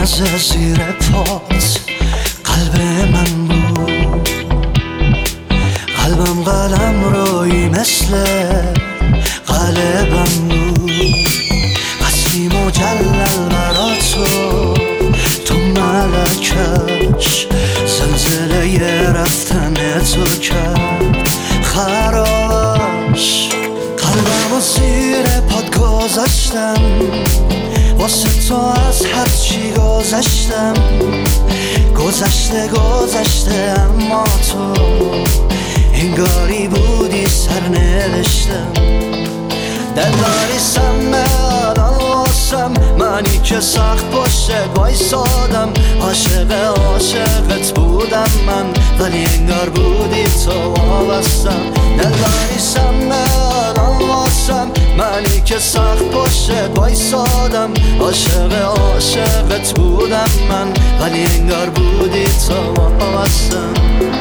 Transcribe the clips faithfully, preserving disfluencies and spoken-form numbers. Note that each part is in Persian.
از زیر پات قلب من بود، قلبم قلم روی مثل قلبم بود. قصدی مجلل برا تو، تو ملکش زلزله رفتن تو کرد خرابش. قلبم و زیر پاد گذاشتم، واسه تو از هر چی گذشتم. گذشته گذشته اما تو انگاری بودی سرنوشتم. دلداری سمه الان واسم، منی که سخت پشتت وایسادم. عاشق عاشقت بودم من، ولی انگار بودی تو وابستم. دلداری سمه الان واسم، منی که سخت پشتت وایسادم. عاشق عاشقت بودم من، ولی انگار بودی تو وابستم.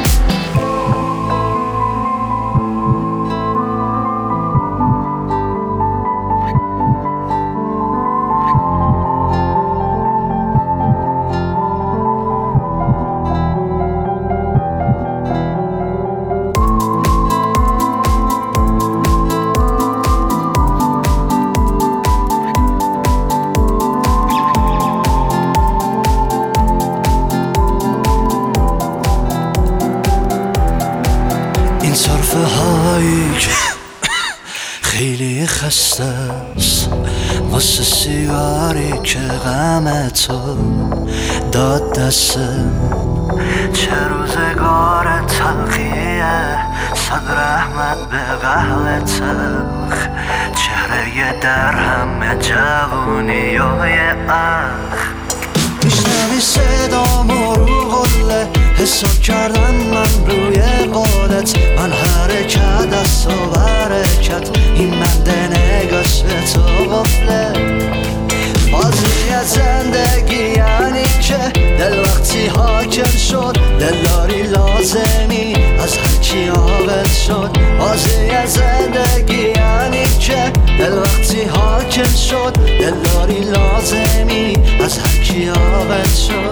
این صرفه هایی که خیلی خسته است، واسه سیگاری که غم تو داد دستم. چه روزگار تلخیه، صد رحمت به قهوه تلخ. چهره در همه جوونی های اخ. میشنوی صدامو رو قله، حساب کردم من روی قولت. من حرکت دست و برکت، این بنده نگاش به تو قفله. بازی زندگی یعنی که دل وقتی حاکم شد، دلداری لازمی از هر کی عاقل شد. بازی زندگی یعنی که دل وقتی حاکم شد، دلداری لازمی از هر کی عاقل شد.